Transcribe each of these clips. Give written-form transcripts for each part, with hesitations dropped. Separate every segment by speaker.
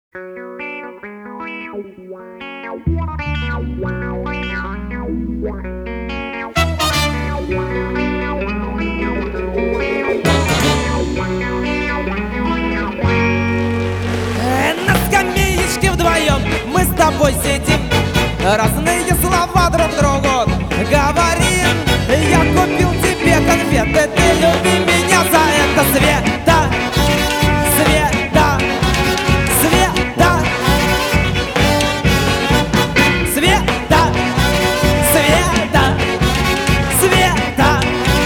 Speaker 1: На скамеечке вдвоем мы с тобой сидим, разные слова друг другу говорим. Я купил тебе конфеты, ты люби меня за это. Света, Света, Света, Света, Света, Света.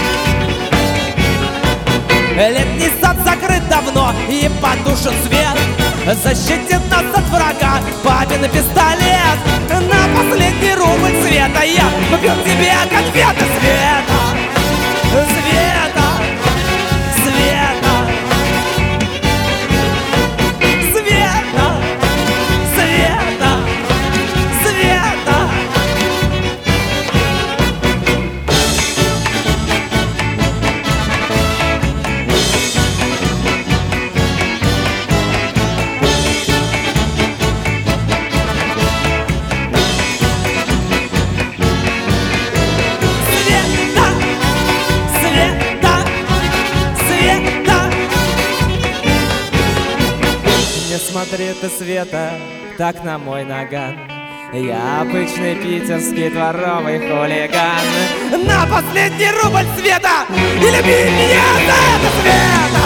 Speaker 1: Летний сад закрыт давно и потушен свет, защитит нас от врага папин пистолет. На последний рубль Света я купил тебе конфеты. Света, Света, Света, Света, Света, Света. Не смотри ты, Света, так на мой наган. Я обычный питерский дворовый хулиган. На последний рубль, Света, и люби меня за это. Света,